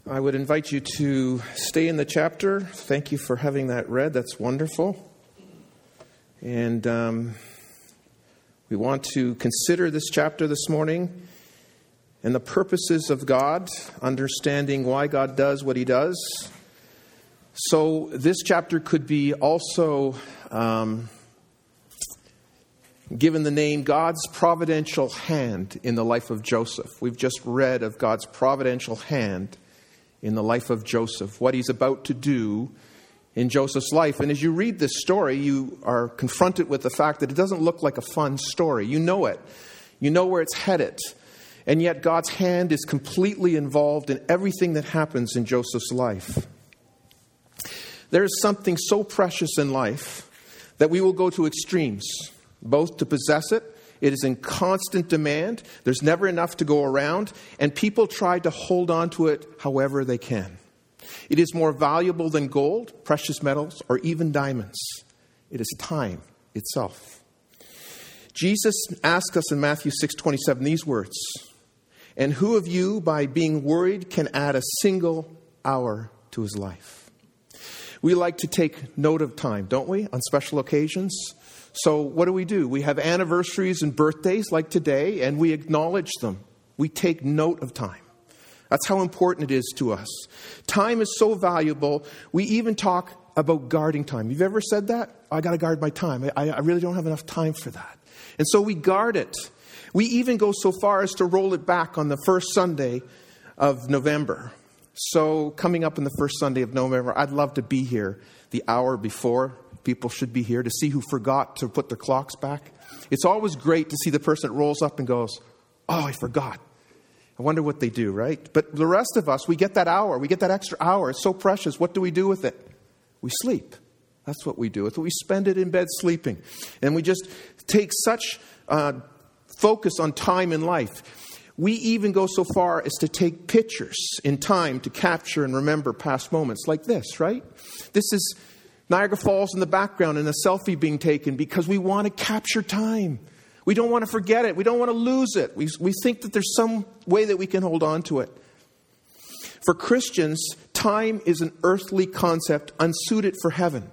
I would invite you to stay in the chapter. Thank you for having that read. That's wonderful. And we want to consider this chapter this morning and the purposes of God, understanding why God does what he does. So this chapter could be also given the name God's providential hand in the life of Joseph. We've just read of God's providential hand in the life of Joseph, what he's about to do in Joseph's life. And as you read this story, you are confronted with the fact that it doesn't look like a fun story. You know it. You know where it's headed. And yet God's hand is completely involved in everything that happens in Joseph's life. There is something so precious in life that we will go to extremes, both to possess it. It is in constant demand. There's never enough to go around. And people try to hold on to it however they can. It is more valuable than gold, precious metals, or even diamonds. It is time itself. Jesus asks us in Matthew 6:27 these words, "And who of you, by being worried, can add a single hour to his life?" We like to take note of time, don't we, on special occasions? So what do? We have anniversaries and birthdays like today, and we acknowledge them. We take note of time. That's how important it is to us. Time is so valuable, we even talk about guarding time. You've ever said that? I got to guard my time. I really don't have enough time for that. And so we guard it. We even go so far as to roll it back on the first Sunday of November. So coming up on the first Sunday of November, I'd love to be here the hour before. People should be here to see who forgot to put their clocks back. It's always great to see the person that rolls up and goes, "Oh, I forgot." I wonder what they do, right? But the rest of us, we get that hour. We get that extra hour. It's so precious. What do we do with it? We sleep. That's what we do with it. We spend it in bed sleeping. And we just take such focus on time in life. We even go so far as to take pictures in time to capture and remember past moments like this, right? This is Niagara Falls in the background and a selfie being taken because we want to capture time. We don't want to forget it. We don't want to lose it. We think that there's some way that we can hold on to it. For Christians, time is an earthly concept unsuited for heaven.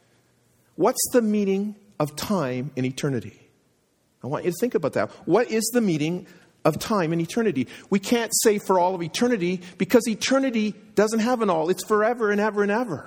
What's the meaning of time in eternity? I want you to think about that. What is the meaning of time in eternity? We can't say for all of eternity because eternity doesn't have an all. It's forever and ever and ever.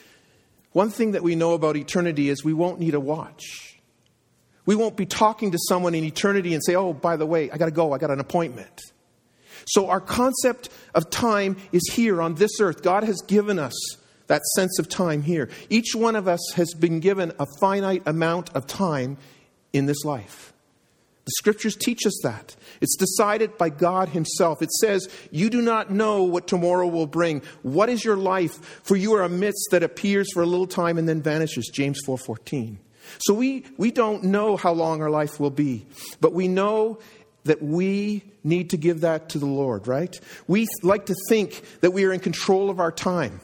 One thing that we know about eternity is we won't need a watch. We won't be talking to someone in eternity and say, "Oh, by the way, I got to go. I got an appointment." So our concept of time is here on this earth. God has given us that sense of time here. Each one of us has been given a finite amount of time in this life. The scriptures teach us that. It's decided by God himself. It says, "You do not know what tomorrow will bring. What is your life? For you are a mist that appears for a little time and then vanishes." James 4:14. So we don't know how long our life will be. But we know that we need to give that to the Lord, right? We like to think that we are in control of our time,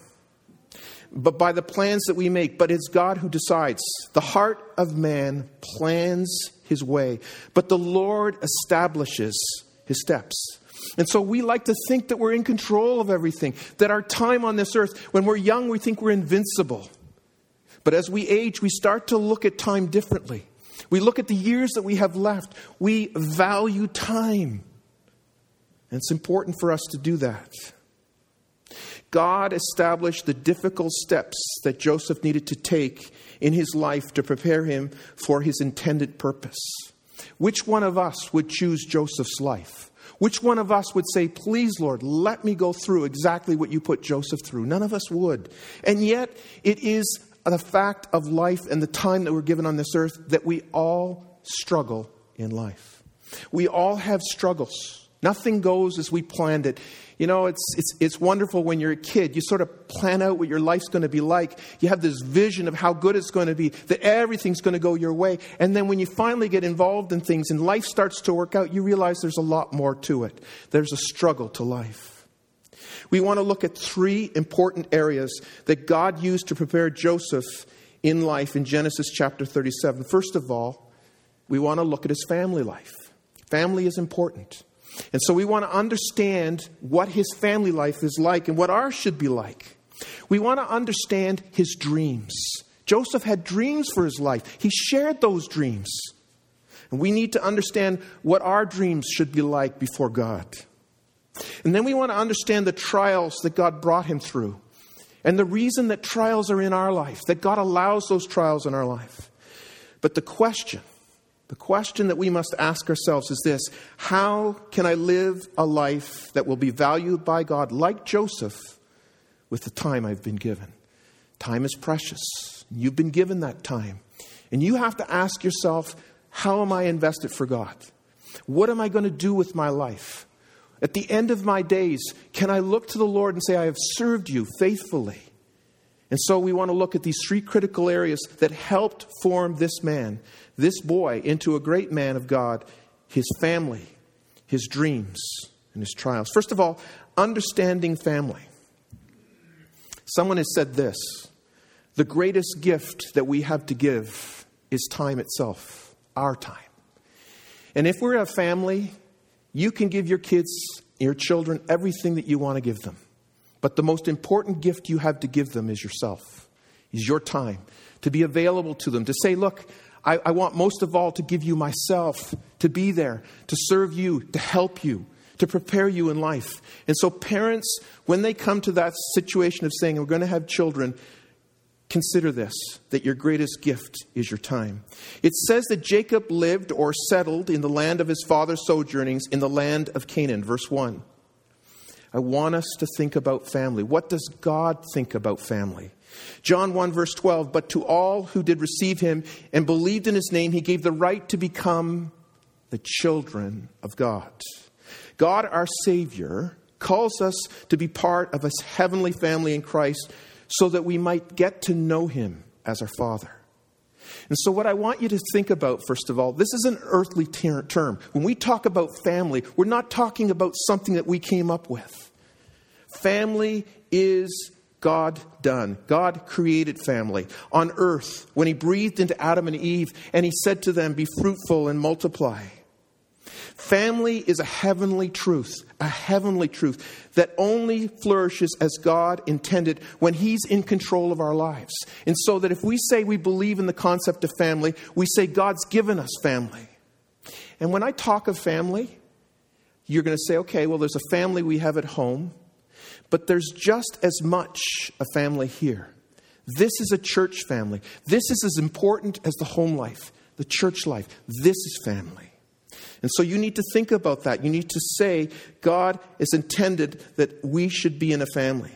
but by the plans that we make. But it's God who decides. The heart of man plans his way, but the Lord establishes his steps. And so we like to think that we're in control of everything, that our time on this earth, when we're young, we think we're invincible. But as we age, we start to look at time differently. We look at the years that we have left. We value time. And it's important for us to do that. God established the difficult steps that Joseph needed to take in his life to prepare him for his intended purpose. Which one of us would choose Joseph's life? Which one of us would say, "Please, Lord, let me go through exactly what you put Joseph through"? None of us would. And yet, it is the fact of life and the time that we're given on this earth that we all struggle in life. We all have struggles. Nothing goes as we planned it. You know, it's wonderful when you're a kid. You sort of plan out what your life's going to be like. You have this vision of how good it's going to be, that everything's going to go your way. And then when you finally get involved in things and life starts to work out, you realize there's a lot more to it. There's a struggle to life. We want to look at three important areas that God used to prepare Joseph in life in Genesis chapter 37. First of all, we want to look at his family life. Family is important. And so we want to understand what his family life is like and what ours should be like. We want to understand his dreams. Joseph had dreams for his life. He shared those dreams. And we need to understand what our dreams should be like before God. And then we want to understand the trials that God brought him through. And the reason that trials are in our life, that God allows those trials in our life. But the question that we must ask ourselves is this: how can I live a life that will be valued by God, like Joseph, with the time I've been given? Time is precious. You've been given that time. And you have to ask yourself, how am I invested for God? What am I going to do with my life? At the end of my days, can I look to the Lord and say, I have served you faithfully? And so we want to look at these three critical areas that helped form this man, this boy, into a great man of God: his family, his dreams, and his trials. First of all, understanding family. Someone has said this: the greatest gift that we have to give is time itself, our time. And if we're a family, you can give your kids, your children, everything that you want to give them. But the most important gift you have to give them is yourself, is your time, to be available to them, to say, look, I want most of all to give you myself, to be there, to serve you, to help you, to prepare you in life. And so parents, when they come to that situation of saying, we're going to have children, consider this, that your greatest gift is your time. It says that Jacob lived or settled in the land of his father's sojournings in the land of Canaan. Verse 1. I want us to think about family. What does God think about family? John 1 verse 12, but to all who did receive him and believed in his name, he gave the right to become the children of God. God, our Savior, calls us to be part of his heavenly family in Christ so that we might get to know him as our Father. And so what I want you to think about, first of all, this is an earthly term. When we talk about family, we're not talking about something that we came up with. Family is God done. God created family on earth when he breathed into Adam and Eve and he said to them, be fruitful and multiply. Family is a heavenly truth that only flourishes as God intended when he's in control of our lives. And so that if we say we believe in the concept of family, we say God's given us family. And when I talk of family, you're going to say, okay, well, there's a family we have at home, but there's just as much a family here. This is a church family. This is as important as the home life, the church life. This is family. And so you need to think about that. You need to say, God has intended that we should be in a family.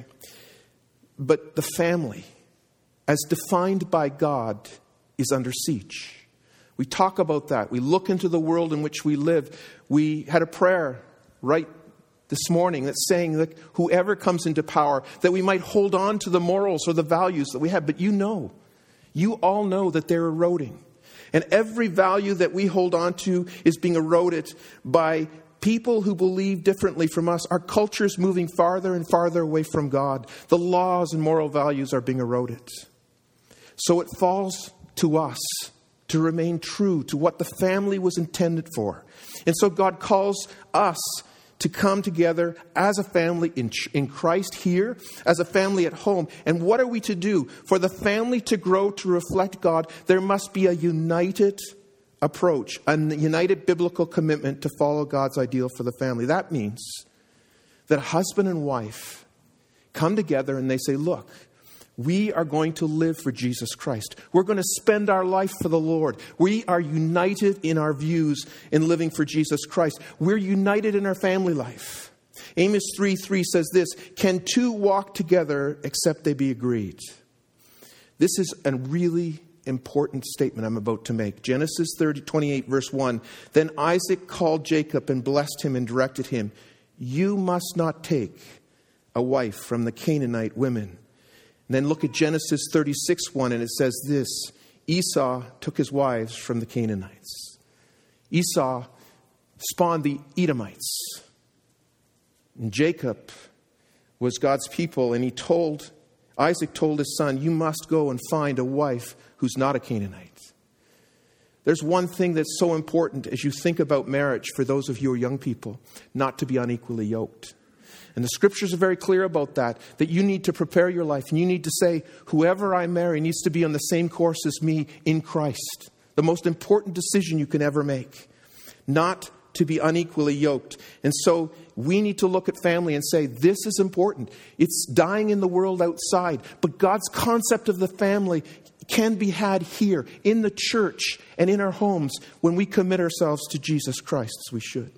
But the family, as defined by God, is under siege. We talk about that. We look into the world in which we live. We had a prayer right this morning that's saying that whoever comes into power, that we might hold on to the morals or the values that we have. But you all know that they're eroding. And every value that we hold on to is being eroded by people who believe differently from us. Our culture is moving farther and farther away from God. The laws and moral values are being eroded. So it falls to us to remain true to what the family was intended for. And so God calls us to come together as a family in Christ here, as a family at home. And what are we to do? For the family to grow to reflect God, there must be a united approach, a united biblical commitment to follow God's ideal for the family. That means that husband and wife come together and they say, look, we are going to live for Jesus Christ. We're going to spend our life for the Lord. We are united in our views in living for Jesus Christ. We're united in our family life. Amos 3:3 says this, can two walk together except they be agreed? This is a really important statement I'm about to make. Genesis 28 verse 1. Then Isaac called Jacob and blessed him and directed him, you must not take a wife from the Canaanite women. And then look at Genesis 36:1, and it says this, Esau took his wives from the Canaanites. Esau spawned the Edomites. And Jacob was God's people, and Isaac told his son, you must go and find a wife who's not a Canaanite. There's one thing that's so important as you think about marriage for those of you who are young people, not to be unequally yoked. And the scriptures are very clear about that you need to prepare your life. And you need to say, whoever I marry needs to be on the same course as me in Christ. The most important decision you can ever make. Not to be unequally yoked. And so we need to look at family and say, this is important. It's dying in the world outside. But God's concept of the family can be had here in the church and in our homes when we commit ourselves to Jesus Christ as we should.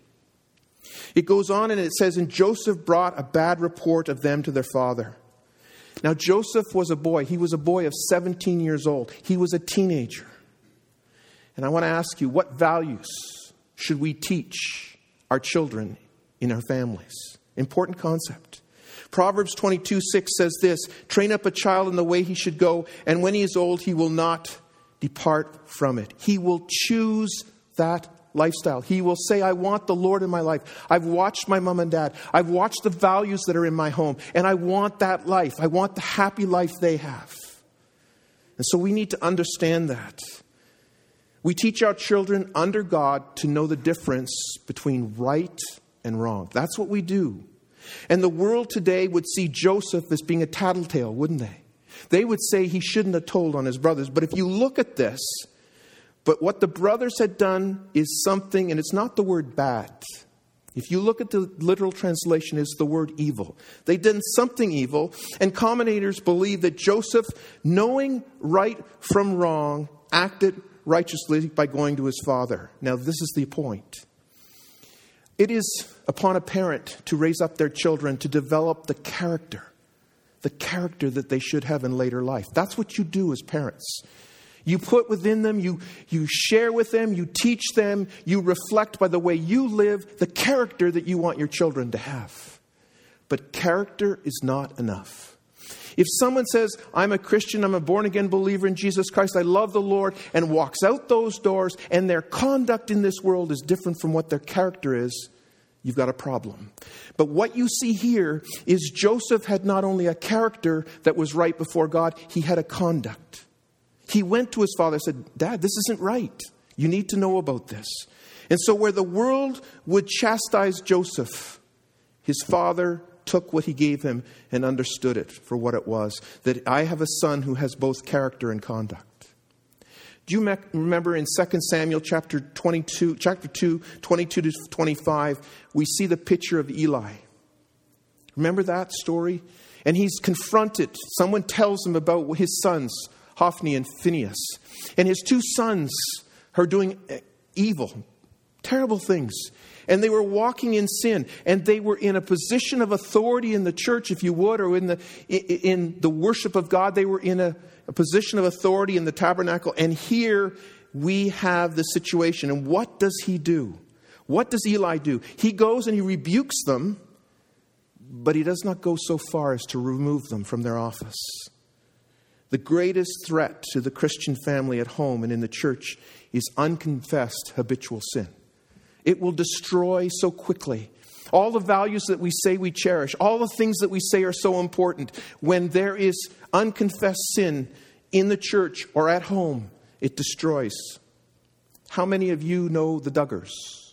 It goes on and it says, and Joseph brought a bad report of them to their father. Now Joseph was a boy. He was a boy of 17 years old. He was a teenager. And I want to ask you, what values should we teach our children in our families? Important concept. Proverbs 22:6 says this, train up a child in the way he should go, and when he is old, he will not depart from it. He will choose that lifestyle. He will say, I want the Lord in my life. I've watched my mom and dad. I've watched the values that are in my home, and I want that life. I want the happy life they have. And so we need to understand that. We teach our children under God to know the difference between right and wrong. That's what we do. And the world today would see Joseph as being a tattletale, wouldn't they? They would say he shouldn't have told on his brothers. But if you look at this, but what the brothers had done is something, and it's not the word bad. If you look at the literal translation, it's the word evil. They did something evil, and commentators believe that Joseph, knowing right from wrong, acted righteously by going to his father. Now, this is the point. It is upon a parent to raise up their children to develop the character that they should have in later life. That's what you do as parents. You put within them, you share with them, you teach them, you reflect by the way you live the character that you want your children to have. But character is not enough. If someone says, I'm a Christian, I'm a born-again believer in Jesus Christ, I love the Lord, and walks out those doors, and their conduct in this world is different from what their character is, you've got a problem. But what you see here is Joseph had not only a character that was right before God, he had a conduct. He went to his father and said, Dad, this isn't right. You need to know about this. And so where the world would chastise Joseph, his father took what he gave him and understood it for what it was. That I have a son who has both character and conduct. Do you remember in 2 Samuel chapter 2, 22 to 25, we see the picture of Eli. Remember that story? And he's confronted. Someone tells him about his sons, Hophni and Phinehas. And his two sons are doing evil, terrible things. And they were walking in sin. And they were in a position of authority in the church, if you would, or in the worship of God. They were in a position of authority in the tabernacle. And here we have the situation. And what does he do? What does Eli do? He goes and he rebukes them, but he does not go so far as to remove them from their office. The greatest threat to the Christian family at home and in the church is unconfessed habitual sin. It will destroy so quickly. All the values that we say we cherish, all the things that we say are so important, when there is unconfessed sin in the church or at home, it destroys. How many of you know the Duggars?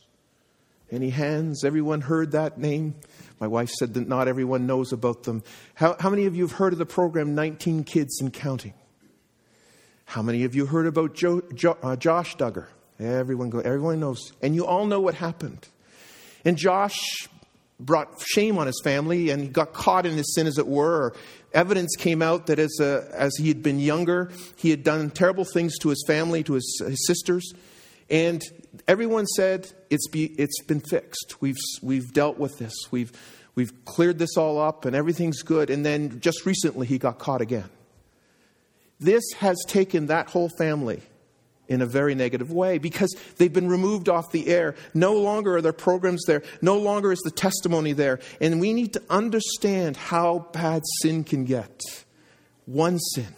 Any hands? Everyone heard that name? My wife said that not everyone knows about them. How many of you have heard of the program 19 Kids and Counting? How many of you heard about Josh Duggar? Everyone knows. And you all know what happened. And Josh brought shame on his family, and he got caught in his sin, as it were. Evidence came out that as he had been younger, he had done terrible things to his family, to his sisters. And everyone said, it's been fixed. We've dealt with this. We've cleared this all up, and everything's good. And then just recently, he got caught again. This has taken that whole family in a very negative way, because they've been removed off the air. No longer are there programs there. No longer is the testimony there. And we need to understand how bad sin can get. One sin.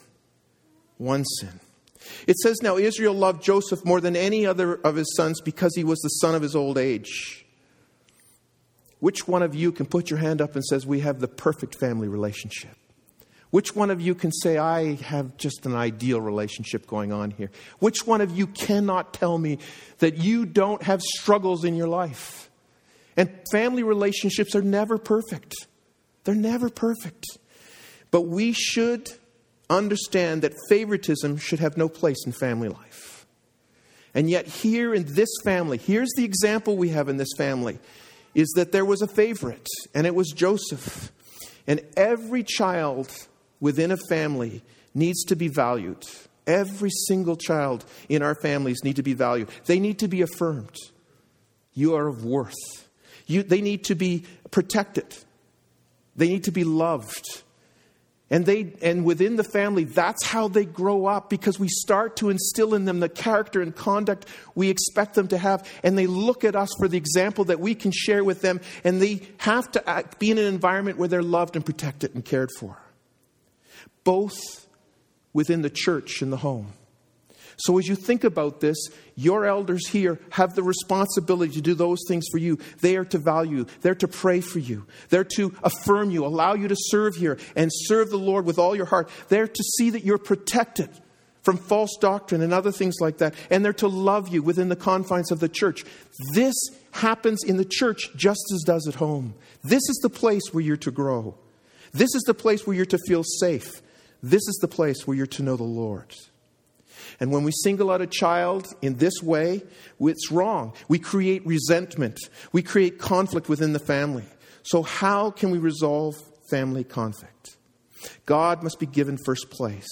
It says, now Israel loved Joseph more than any other of his sons because he was the son of his old age. Which one of you can put your hand up and says, we have the perfect family relationship? Which one of you can say, I have just an ideal relationship going on here? Which one of you cannot tell me that you don't have struggles in your life? And family relationships are never perfect. They're never perfect. But we should understand that favoritism should have no place in family life. And yet here in this family, here's the example we have in this family, is that there was a favorite, and it was Joseph. And every child within a family needs to be valued. Every single child in our families need to be valued. They need to be affirmed. You are of worth. They need to be protected. They need to be loved. And within the family, that's how they grow up, because we start to instill in them the character and conduct we expect them to have. And they look at us for the example that we can share with them. And they have to be in an environment where they're loved and protected and cared for. Both within the church and the home. So as you think about this, your elders here have the responsibility to do those things for you. They are to value you. They're to pray for you. They're to affirm you, allow you to serve here and serve the Lord with all your heart. They're to see that you're protected from false doctrine and other things like that. And they're to love you within the confines of the church. This happens in the church just as does at home. This is the place where you're to grow. This is the place where you're to feel safe. This is the place where you're to know the Lord. And when we single out a child in this way, it's wrong. We create resentment. We create conflict within the family. So how can we resolve family conflict? God must be given first place.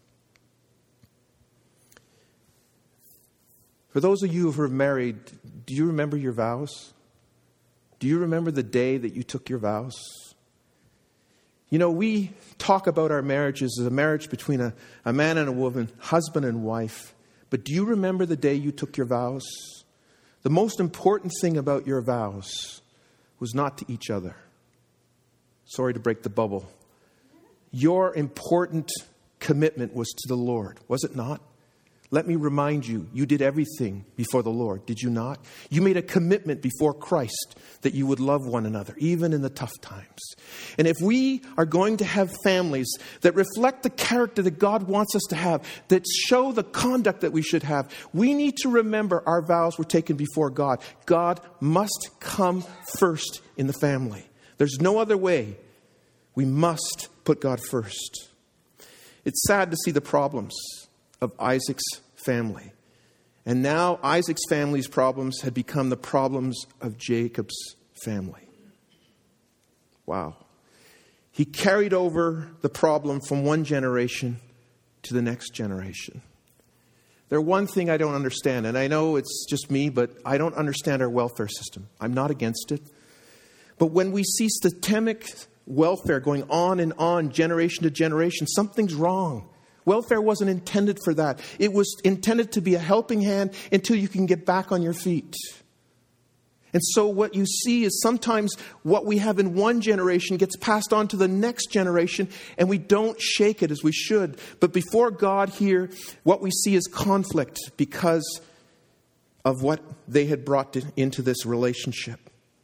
For those of you who are married, do you remember your vows? Do you remember the day that you took your vows? You know, we talk about our marriages as a marriage between a man and a woman, husband and wife. But do you remember the day you took your vows? The most important thing about your vows was not to each other. Sorry to break the bubble. Your important commitment was to the Lord, was it not? Let me remind you, you did everything before the Lord, did you not? You made a commitment before Christ that you would love one another, even in the tough times. And if we are going to have families that reflect the character that God wants us to have, that show the conduct that we should have, we need to remember our vows were taken before God. God must come first in the family. There's no other way. We must put God first. It's sad to see the problems of Isaac's family. And now Isaac's family's problems had become the problems of Jacob's family. Wow. He carried over the problem from one generation to the next generation. There's one thing I don't understand, and I know it's just me, but I don't understand our welfare system. I'm not against it. But when we see systemic welfare going on, generation to generation, something's wrong. Welfare wasn't intended for that. It was intended to be a helping hand until you can get back on your feet. And so what you see is sometimes what we have in one generation gets passed on to the next generation, and we don't shake it as we should. But before God here, what we see is conflict because of what they had brought into this relationship.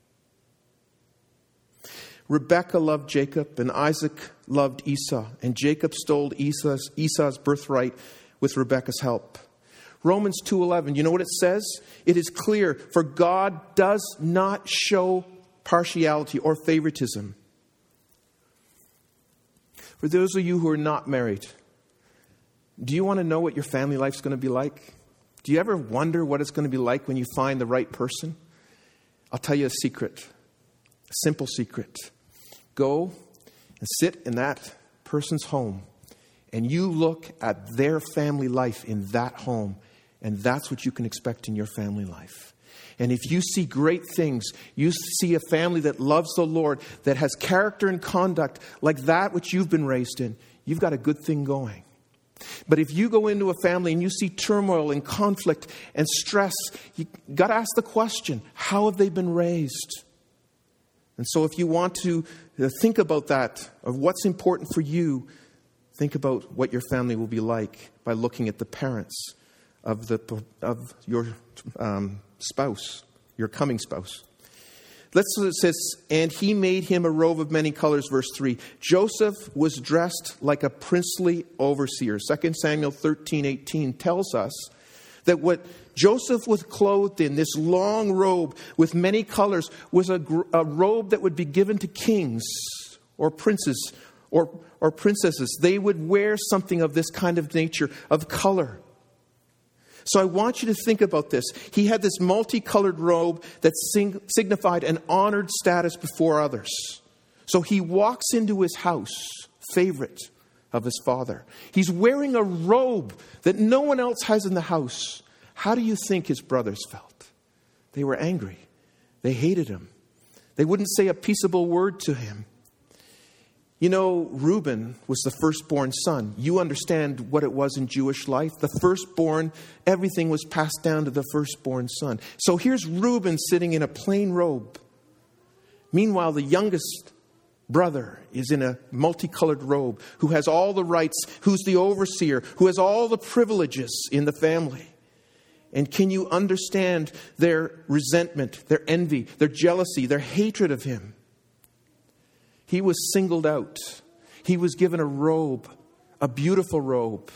Rebekah loved Jacob, and Isaac loved Esau, and Jacob stole Esau's birthright with Rebekah's help. Romans 2:11, you know what it says? It is clear, for God does not show partiality or favoritism. For those of you who are not married, do you want to know what your family life's going to be like? Do you ever wonder what it's going to be like when you find the right person? I'll tell you a secret, a simple secret. Go and sit in that person's home and you look at their family life in that home, and that's what you can expect in your family life. And if you see great things, you see a family that loves the Lord, that has character and conduct like that which you've been raised in, you've got a good thing going. But if you go into a family and you see turmoil and conflict and stress, you got to ask the question, how have they been raised? And so if you want to think about that, of what's important for you, think about what your family will be like by looking at the parents of your spouse, your coming spouse. It says, and he made him a robe of many colors, verse 3. Joseph was dressed like a princely overseer. 2 Samuel 13:18 tells us that what Joseph was clothed in, this long robe with many colors, was a robe that would be given to kings or princes or princesses. They would wear something of this kind of nature, of color. So I want you to think about this. He had this multicolored robe that signified an honored status before others. So he walks into his house, favorite of his father. He's wearing a robe that no one else has in the house. How do you think his brothers felt? They were angry. They hated him. They wouldn't say a peaceable word to him. You know, Reuben was the firstborn son. You understand what it was in Jewish life. The firstborn, everything was passed down to the firstborn son. So here's Reuben sitting in a plain robe. Meanwhile, the youngest brother is in a multicolored robe, who has all the rights, who's the overseer, who has all the privileges in the family. And can you understand their resentment, their envy, their jealousy, their hatred of him? He was singled out. He was given a robe, a beautiful robe.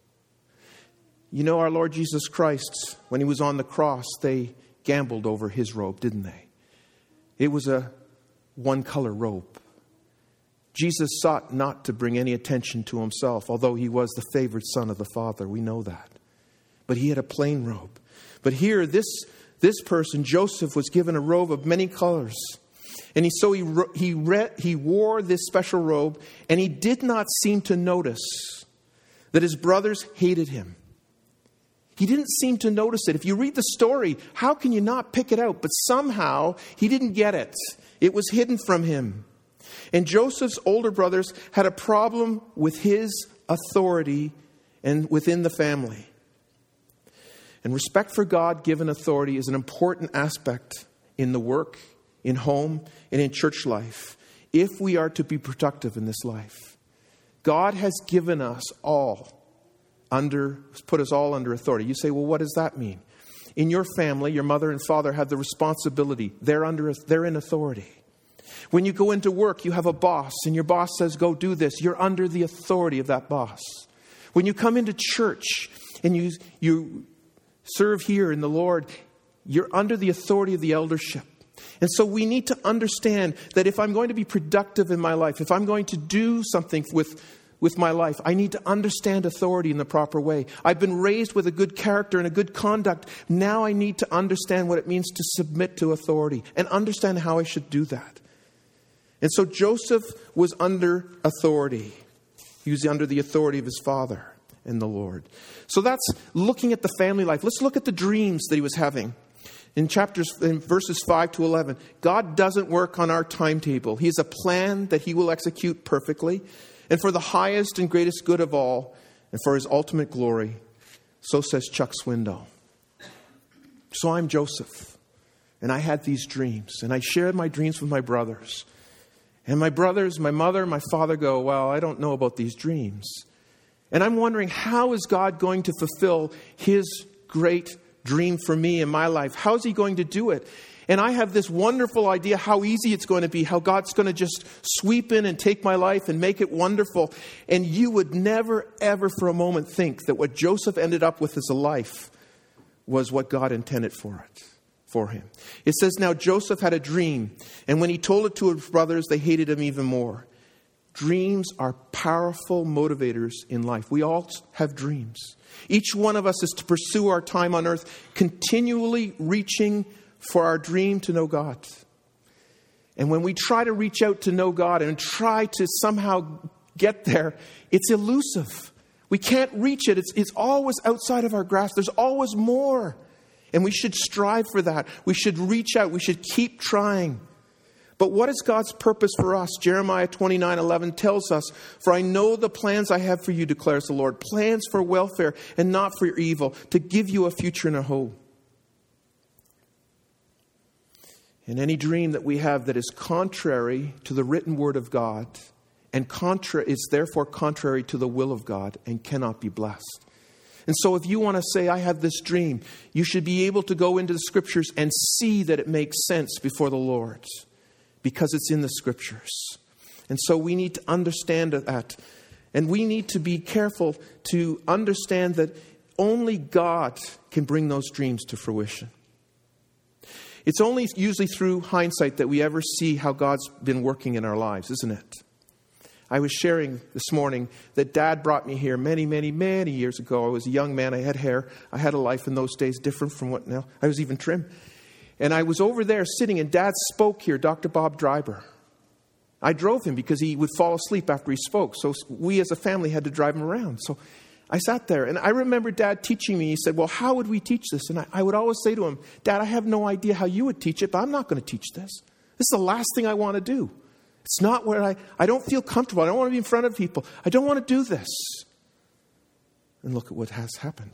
You know, our Lord Jesus Christ, when he was on the cross, they gambled over his robe, didn't they? It was a one-color robe. Jesus sought not to bring any attention to himself, although he was the favored son of the Father. We know that. But he had a plain robe. But here, this person, Joseph, was given a robe of many colors. And he wore this special robe, and he did not seem to notice that his brothers hated him. He didn't seem to notice it. If you read the story, how can you not pick it out? But somehow, he didn't get it. It was hidden from him. And Joseph's older brothers had a problem with his authority and within the family. And respect for God-given authority is an important aspect in the work, in home, and in church life, if we are to be productive in this life. God has given us all put us all under authority. You say, well, what does that mean? In your family, your mother and father have the responsibility. They're in authority. When you go into work, you have a boss, and your boss says, go do this. You're under the authority of that boss. When you come into church and you serve here in the Lord, you're under the authority of the eldership. And so we need to understand that if I'm going to be productive in my life, if I'm going to do something with my life, I need to understand authority in the proper way. I've been raised with a good character and a good conduct. Now I need to understand what it means to submit to authority and understand how I should do that. And so Joseph was under authority. He was under the authority of his father and the Lord. So that's looking at the family life. Let's look at the dreams that he was having. In verses 5 to 11, God doesn't work on our timetable. He has a plan that he will execute perfectly, and for the highest and greatest good of all, and for his ultimate glory. So says Chuck Swindoll. So I'm Joseph, and I had these dreams, and I shared my dreams with my brothers. And my brothers, my mother, my father go, well, I don't know about these dreams. And I'm wondering, how is God going to fulfill his great dream for me in my life? How is he going to do it? And I have this wonderful idea how easy it's going to be, how God's going to just sweep in and take my life and make it wonderful. And you would never, ever for a moment think that what Joseph ended up with as a life was what God intended for him. It says, now Joseph had a dream, and when he told it to his brothers, they hated him even more. Dreams are powerful motivators in life. We all have dreams. Each one of us is to pursue our time on earth, continually reaching for our dream to know God. And when we try to reach out to know God and try to somehow get there, it's elusive. We can't reach it. It's always outside of our grasp. There's always more. And we should strive for that. We should reach out. We should keep trying. But what is God's purpose for us? Jeremiah 29:11 tells us, for I know the plans I have for you, declares the Lord, plans for welfare and not for your evil, to give you a future and a hope. And any dream that we have that is contrary to the written word of God and is therefore contrary to the will of God and cannot be blessed. And so if you want to say, I have this dream, you should be able to go into the Scriptures and see that it makes sense before the Lord, because it's in the Scriptures. And so we need to understand that. And we need to be careful to understand that only God can bring those dreams to fruition. It's only usually through hindsight that we ever see how God's been working in our lives, isn't it? I was sharing this morning that Dad brought me here many, many, many years ago. I was a young man. I had hair. I had a life in those days different from what now. I was even trim. And I was over there sitting, and Dad spoke here, Dr. Bob Dryber. I drove him because he would fall asleep after he spoke. So we as a family had to drive him around. So I sat there, and I remember Dad teaching me. He said, well, how would we teach this? And I would always say to him, Dad, I have no idea how you would teach it, but I'm not going to teach this. This is the last thing I want to do. It's not where I don't feel comfortable. I don't want to be in front of people. I don't want to do this. And look at what has happened.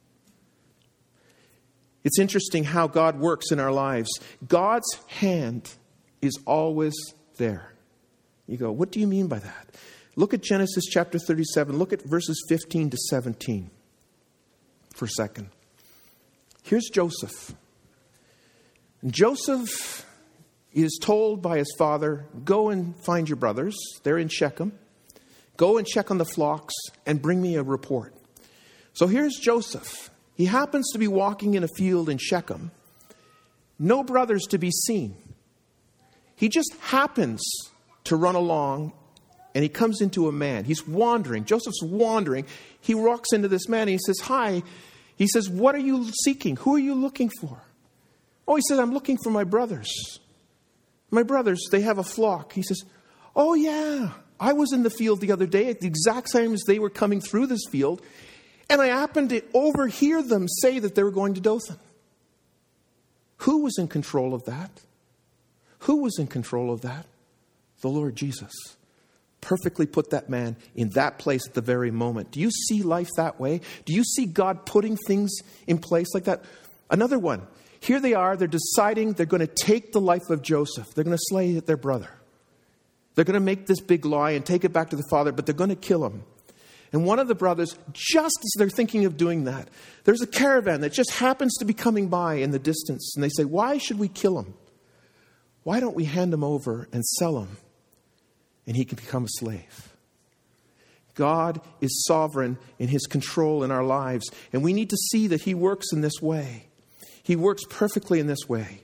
It's interesting how God works in our lives. God's hand is always there. You go, what do you mean by that? Look at Genesis chapter 37. Look at verses 15 to 17 for a second. Here's Joseph. And Joseph is told by his father, go and find your brothers. They're in Shechem. Go and check on the flocks and bring me a report. So here's Joseph. He happens to be walking in a field in Shechem. No brothers to be seen. He just happens to run along, and he comes into a man. He's wandering. Joseph's wandering. He walks into this man and he says, hi. He says, what are you seeking? Who are you looking for? Oh, he says, I'm looking for my brothers. My brothers, they have a flock. He says, oh yeah, I was in the field the other day at the exact time as they were coming through this field, and I happened to overhear them say that they were going to Dothan. Who was in control of that? Who was in control of that? The Lord Jesus. Perfectly put that man in that place at the very moment. Do you see life that way? Do you see God putting things in place like that? Another one. Here they are. They're deciding they're going to take the life of Joseph. They're going to slay their brother. They're going to make this big lie and take it back to the father, but they're going to kill him. And one of the brothers, just as they're thinking of doing that, there's a caravan that just happens to be coming by in the distance. And they say, why should we kill him? Why don't we hand him over and sell him? And he can become a slave. God is sovereign in his control in our lives. And we need to see that he works in this way. He works perfectly in this way.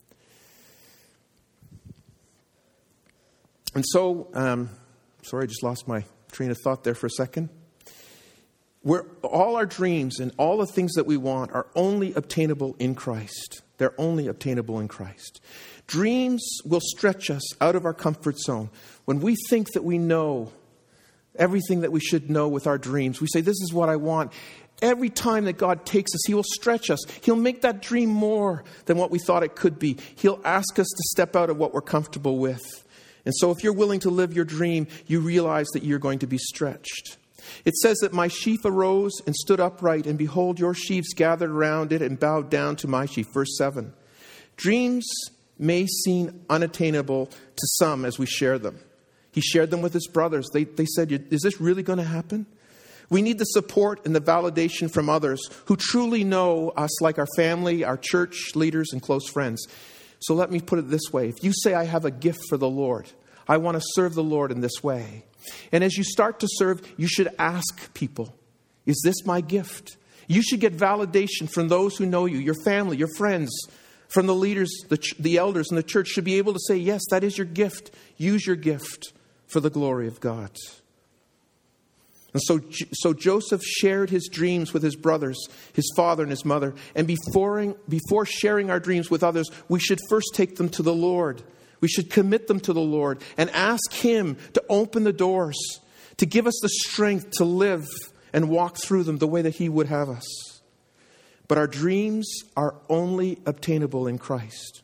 And so, sorry, I just lost my train of thought there for a second. All our dreams and all the things that we want are only obtainable in Christ. They're only obtainable in Christ. Dreams will stretch us out of our comfort zone. When we think that we know everything that we should know with our dreams, we say, this is what I want. Every time that God takes us, he will stretch us. He'll make that dream more than what we thought it could be. He'll ask us to step out of what we're comfortable with. And so if you're willing to live your dream, you realize that you're going to be stretched. It says that my sheaf arose and stood upright, and behold, your sheaves gathered around it and bowed down to my sheaf. Verse 7. Dreams may seem unattainable to some as we share them. He shared them with his brothers. They said, is this really going to happen? We need the support and the validation from others who truly know us, like our family, our church leaders, and close friends. So let me put it this way. If you say, I have a gift for the Lord, I want to serve the Lord in this way. And as you start to serve, you should ask people, is this my gift? You should get validation from those who know you, your family, your friends, from the leaders, the elders in the church should be able to say, yes, that is your gift. Use your gift for the glory of God. And so Joseph shared his dreams with his brothers, his father and his mother. And before sharing our dreams with others, we should first take them to the Lord. We should commit them to the Lord and ask him to open the doors, to give us the strength to live and walk through them the way that he would have us. But our dreams are only obtainable in Christ.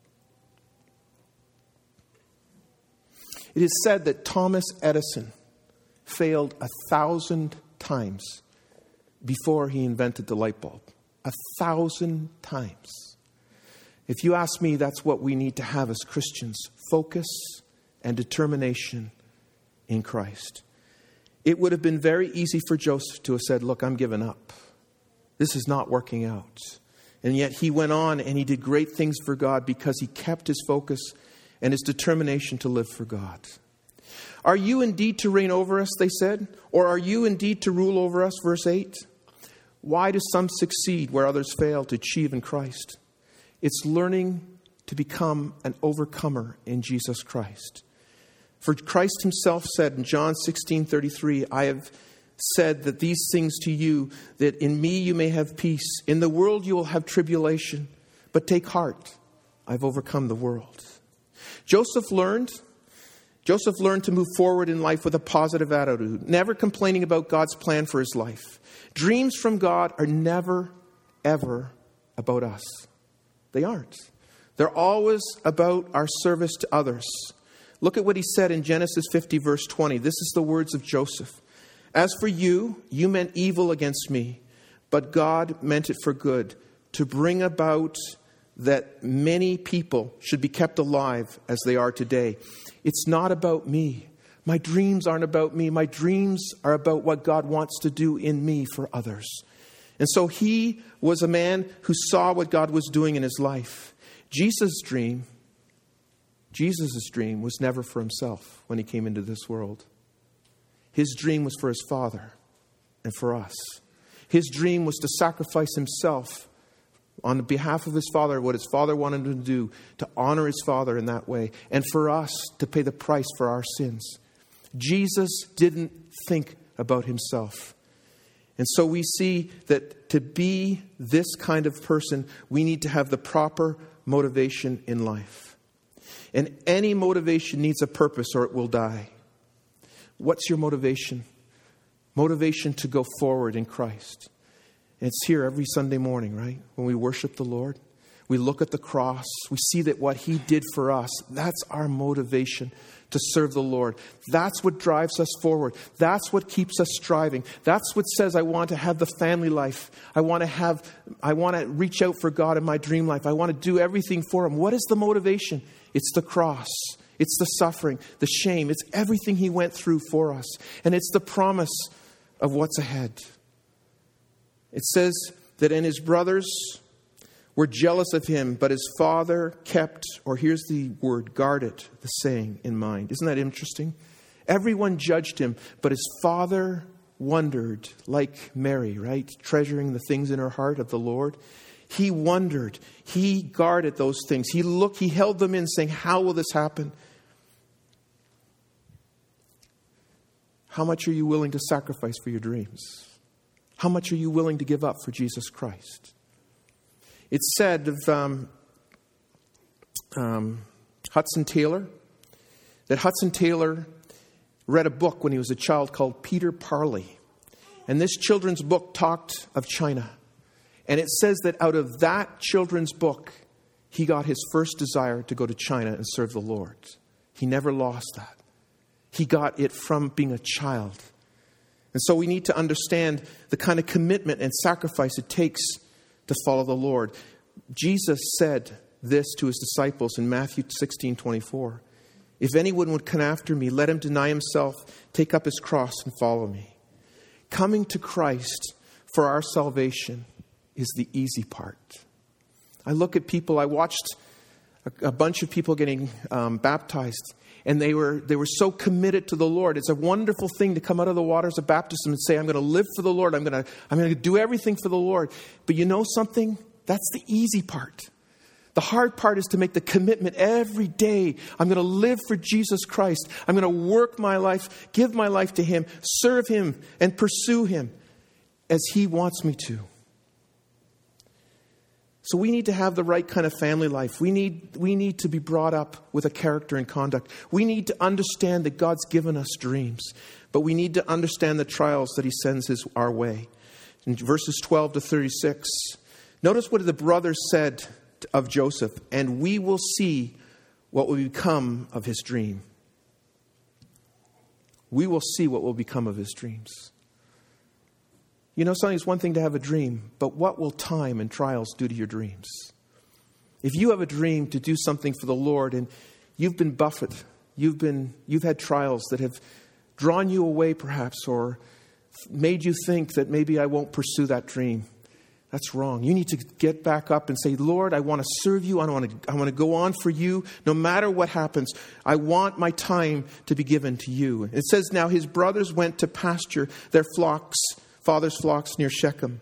It is said that Thomas Edison failed 1,000 times before he invented the light bulb. 1,000 times. If you ask me, that's what we need to have as Christians. Focus and determination in Christ. It would have been very easy for Joseph to have said, look, I'm giving up. This is not working out. And yet he went on and he did great things for God because he kept his focus and his determination to live for God. Are you indeed to reign over us, they said? Or are you indeed to rule over us? Verse 8. Why do some succeed where others fail to achieve in Christ? It's learning to become an overcomer in Jesus Christ. For Christ himself said in John 16:33, I have said that these things to you, that in me you may have peace. In the world you will have tribulation, but take heart, I've overcome the world. Joseph learned to move forward in life with a positive attitude, never complaining about God's plan for his life. Dreams from God are never, ever about us. They aren't. They're always about our service to others. Look at what he said in Genesis 50, verse 20. This is the words of Joseph. As for you, you meant evil against me, but God meant it for good, to bring about that many people should be kept alive as they are today. It's not about me. My dreams aren't about me. My dreams are about what God wants to do in me for others. And so he was a man who saw what God was doing in his life. Jesus' dream was never for himself when he came into this world. His dream was for his Father and for us. His dream was to sacrifice himself on behalf of his Father, what his Father wanted him to do, to honor his Father in that way, and for us to pay the price for our sins. Jesus didn't think about himself. And so we see that to be this kind of person, we need to have the proper motivation in life. And any motivation needs a purpose or it will die. What's your motivation? Motivation to go forward in Christ. And it's here every Sunday morning, right? When we worship the Lord, we look at the cross, we see that what he did for us, that's our motivation to serve the Lord. That's what drives us forward. That's what keeps us striving. That's what says, I want to have the family life. I want to reach out for God in my dream life. I want to do everything for him. What is the motivation? It's the cross. It's the suffering, the shame. It's everything he went through for us. And it's the promise of what's ahead. It says that and his brothers were jealous of him, but his father kept, or here's the word, guarded the saying in mind. Isn't that interesting? Everyone judged him, but his father wondered, like Mary, right? Treasuring the things in her heart of the Lord. He wondered. He guarded those things. He held them in, saying, how will this happen? How much are you willing to sacrifice for your dreams? How much are you willing to give up for Jesus Christ? It's said of Hudson Taylor, that Hudson Taylor read a book when he was a child called Peter Parley. And this children's book talked of China. And it says that out of that children's book, he got his first desire to go to China and serve the Lord. He never lost that. He got it from being a child. And so we need to understand the kind of commitment and sacrifice it takes to follow the Lord. Jesus said this to his disciples in Matthew 16:24. If anyone would come after me, let him deny himself, take up his cross and follow me. Coming to Christ for our salvation is the easy part. I look at people, I watched a bunch of people getting baptized, and they were so committed to the Lord. It's a wonderful thing to come out of the waters of baptism and say, I'm going to live for the Lord. I'm going to do everything for the Lord. But you know something? That's the easy part. The hard part is to make the commitment every day. I'm going to live for Jesus Christ. I'm going to work my life, give my life to him, serve him, and pursue him as he wants me to. So we need to have the right kind of family life. We need to be brought up with a character and conduct. We need to understand that God's given us dreams. But we need to understand the trials that he sends our way. In verses 12 to 36, notice what the brothers said of Joseph. And we will see what will become of his dream. We will see what will become of his dreams. You know, something, it's one thing to have a dream, but what will time and trials do to your dreams? If you have a dream to do something for the Lord and you've been buffeted, you've had trials that have drawn you away perhaps, or made you think that maybe I won't pursue that dream. That's wrong. You need to get back up and say, Lord, I want to serve you. I want to go on for you. No matter what happens, I want my time to be given to you. It says, now his brothers went to pasture their flocks, father's flocks near Shechem.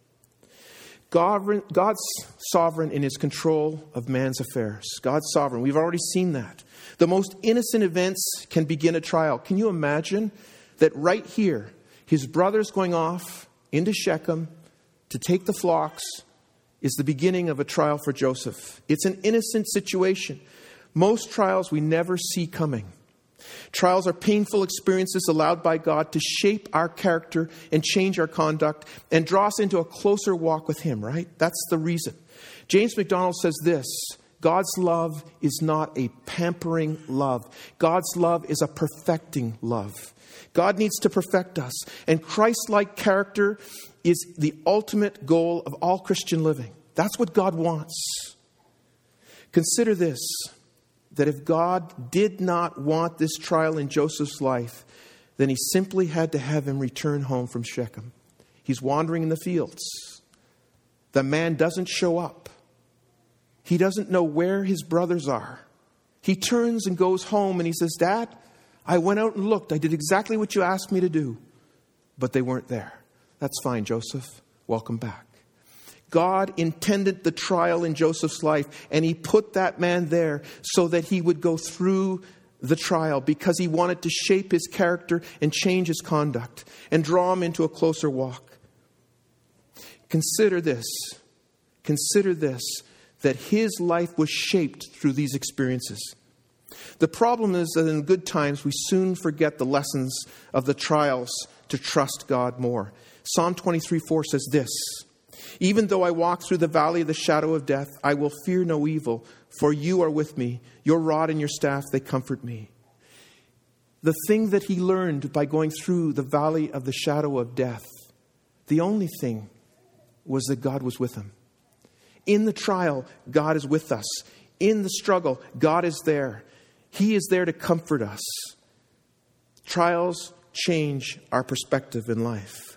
God's sovereign in his control of man's affairs. God's sovereign. We've already seen that. The most innocent events can begin a trial. Can you imagine that right here, his brothers going off into Shechem to take the flocks is the beginning of a trial for Joseph. It's an innocent situation. Most trials we never see coming. Trials are painful experiences allowed by God to shape our character and change our conduct and draw us into a closer walk with him, right? That's the reason. James MacDonald says this, God's love is not a pampering love. God's love is a perfecting love. God needs to perfect us. And Christ-like character is the ultimate goal of all Christian living. That's what God wants. Consider this, that if God did not want this trial in Joseph's life, then he simply had to have him return home from Shechem. He's wandering in the fields. The man doesn't show up. He doesn't know where his brothers are. He turns and goes home and he says, Dad, I went out and looked. I did exactly what you asked me to do. But they weren't there. That's fine, Joseph. Welcome back. God intended the trial in Joseph's life, and he put that man there so that he would go through the trial because he wanted to shape his character and change his conduct and draw him into a closer walk. Consider this, that his life was shaped through these experiences. The problem is that in good times, we soon forget the lessons of the trials to trust God more. Psalm 23:4 says this, even though I walk through the valley of the shadow of death, I will fear no evil, for you are with me. Your rod and your staff, they comfort me. The thing that he learned by going through the valley of the shadow of death, the only thing was that God was with him. In the trial, God is with us. In the struggle, God is there. He is there to comfort us. Trials change our perspective in life.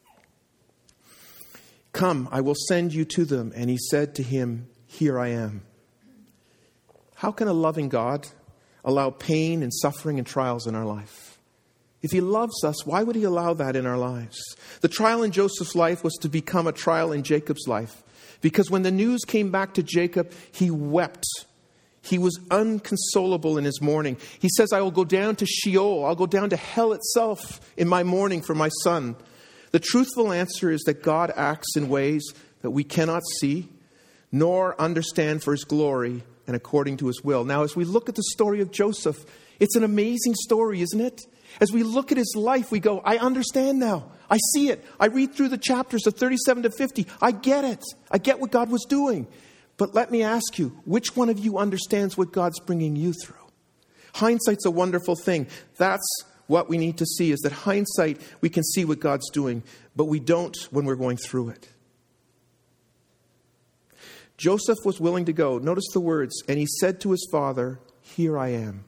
Come, I will send you to them. And he said to him, here I am. How can a loving God allow pain and suffering and trials in our life? If he loves us, why would he allow that in our lives? The trial in Joseph's life was to become a trial in Jacob's life. Because when the news came back to Jacob, he wept. He was inconsolable in his mourning. He says, I will go down to Sheol. I'll go down to hell itself in my mourning for my son. The truthful answer is that God acts in ways that we cannot see, nor understand for his glory and according to his will. Now, as we look at the story of Joseph, it's an amazing story, isn't it? As we look at his life, we go, I understand now. I see it. I read through the chapters of 37 to 50. I get it. I get what God was doing. But let me ask you, which one of you understands what God's bringing you through? Hindsight's a wonderful thing. That's what we need to see, is that hindsight, we can see what God's doing, but we don't when we're going through it. Joseph was willing to go. Notice the words, and he said to his father, here I am.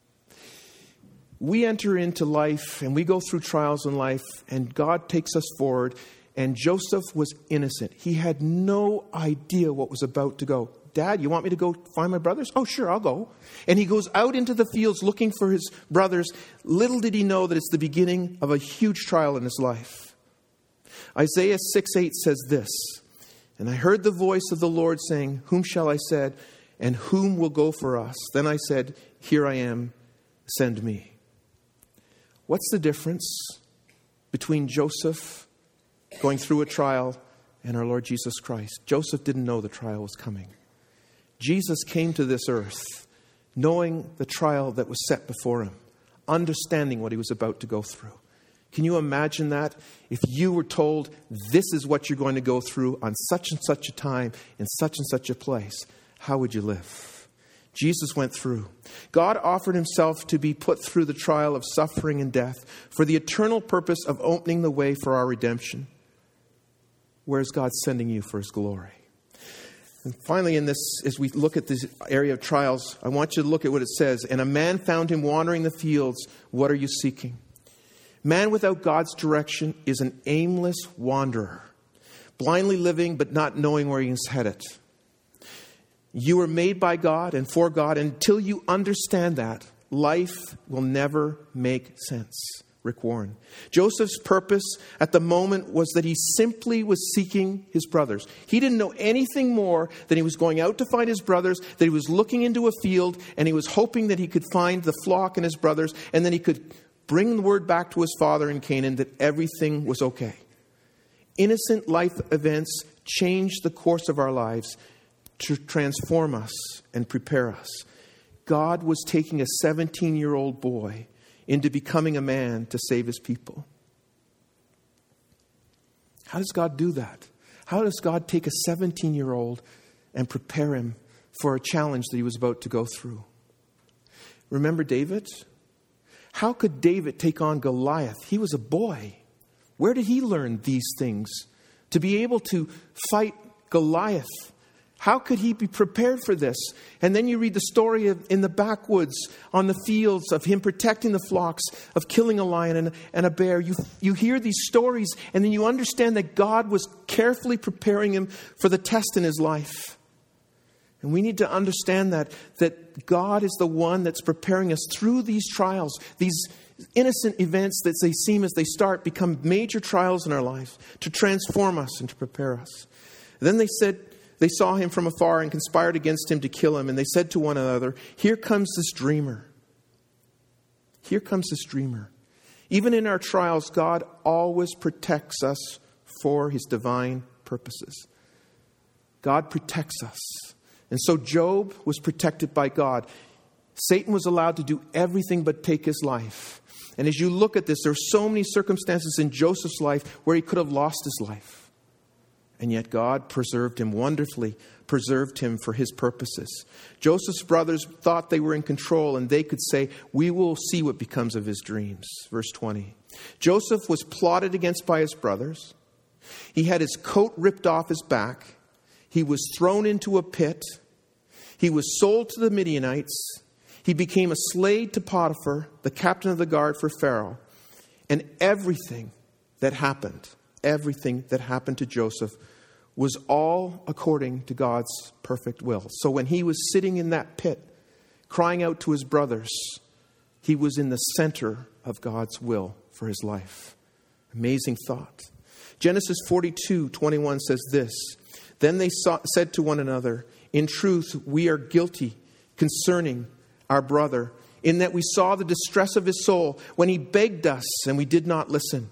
We enter into life and we go through trials in life and God takes us forward, and Joseph was innocent. He had no idea what was about to go. Dad, you want me to go find my brothers? Oh, sure, I'll go. And he goes out into the fields looking for his brothers. Little did he know that it's the beginning of a huge trial in his life. Isaiah 6:8 says this, and I heard the voice of the Lord saying, whom shall I send, and whom will go for us? Then I said, here I am, send me. What's the difference between Joseph going through a trial and our Lord Jesus Christ? Joseph didn't know the trial was coming. Jesus came to this earth knowing the trial that was set before him, understanding what he was about to go through. Can you imagine that? If you were told, this is what you're going to go through on such and such a time in such and such a place, how would you live? Jesus went through. God offered himself to be put through the trial of suffering and death for the eternal purpose of opening the way for our redemption. Where's God sending you for his glory? And finally, in this, as we look at this area of trials, I want you to look at what it says. And a man found him wandering the fields. What are you seeking? Man without God's direction is an aimless wanderer. blindly living but not knowing where he's headed. You were made by God and for God. Until you understand that, life will never make sense. Rick Warren. Joseph's purpose at the moment was that he simply was seeking his brothers. He didn't know anything more than he was going out to find his brothers, that he was looking into a field, and he was hoping that he could find the flock and his brothers, and then he could bring the word back to his father in Canaan that everything was okay. Innocent life events change the course of our lives to transform us and prepare us. God was taking a 17-year-old boy into becoming a man to save his people. How does God do that? How does God take a 17-year-old and prepare him for a challenge that he was about to go through? Remember David? How could David take on Goliath? He was a boy. Where did he learn these things? To be able to fight Goliath. How could he be prepared for this? And then you read the story in the backwoods, on the fields, of him protecting the flocks, of killing a lion and a bear. You hear these stories, and then you understand that God was carefully preparing him for the test in his life. And we need to understand that God is the one that's preparing us through these trials. These innocent events that they seem as they start become major trials in our life to transform us and to prepare us. And then they saw him from afar and conspired against him to kill him. And they said to one another, "Here comes this dreamer. Here comes this dreamer." Even in our trials, God always protects us for his divine purposes. God protects us. And so Job was protected by God. Satan was allowed to do everything but take his life. And as you look at this, there are so many circumstances in Joseph's life where he could have lost his life. And yet God preserved him wonderfully, preserved him for his purposes. Joseph's brothers thought they were in control, and they could say, "We will see what becomes of his dreams." Verse 20. Joseph was plotted against by his brothers. He had his coat ripped off his back. He was thrown into a pit. He was sold to the Midianites. He became a slave to Potiphar, the captain of the guard for Pharaoh. And everything that happened to Joseph was all according to God's perfect will. So when he was sitting in that pit, crying out to his brothers, he was in the center of God's will for his life. Amazing thought. Genesis 42:21 says this, "Then they said to one another, 'In truth, we are guilty concerning our brother, in that we saw the distress of his soul when he begged us, and we did not listen.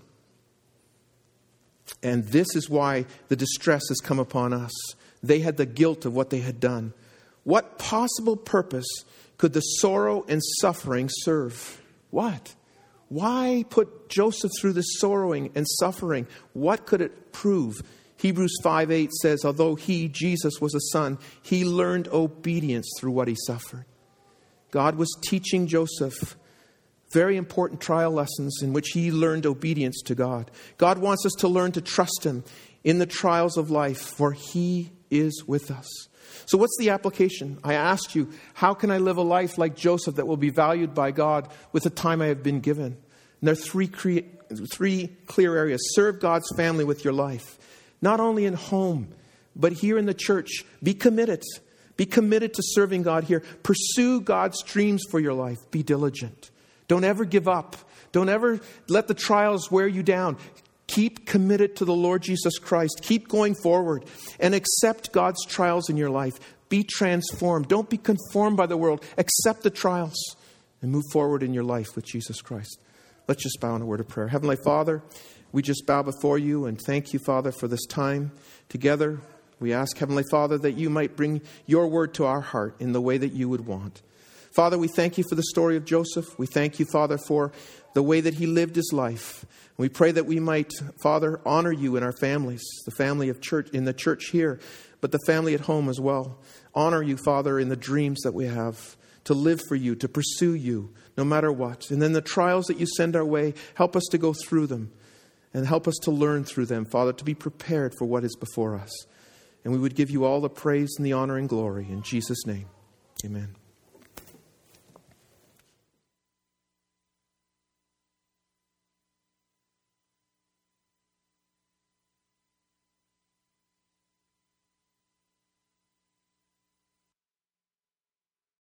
And this is why the distress has come upon us.'" They had the guilt of what they had done. What possible purpose could the sorrow and suffering serve? What? Why put Joseph through this sorrowing and suffering? What could it prove? Hebrews 5:8 says, although he, Jesus, was a son, he learned obedience through what he suffered. God was teaching Joseph very important trial lessons in which he learned obedience to God. God wants us to learn to trust him in the trials of life, for he is with us. So what's the application? I asked you, how can I live a life like Joseph that will be valued by God with the time I have been given? And there are three clear areas. Serve God's family with your life. Not only in home, but here in the church. Be committed. Be committed to serving God here. Pursue God's dreams for your life. Be diligent. Don't ever give up. Don't ever let the trials wear you down. Keep committed to the Lord Jesus Christ. Keep going forward and accept God's trials in your life. Be transformed. Don't be conformed by the world. Accept the trials and move forward in your life with Jesus Christ. Let's just bow in a word of prayer. Heavenly Father, we just bow before you and thank you, Father, for this time together. We ask, Heavenly Father, that you might bring your word to our heart in the way that you would want. Father, we thank you for the story of Joseph. We thank you, Father, for the way that he lived his life. We pray that we might, Father, honor you in our families, the family of church, in the church here, but the family at home as well. Honor you, Father, in the dreams that we have, to live for you, to pursue you, no matter what. And then the trials that you send our way, help us to go through them and help us to learn through them, Father, to be prepared for what is before us. And we would give you all the praise and the honor and glory. In Jesus' name, amen.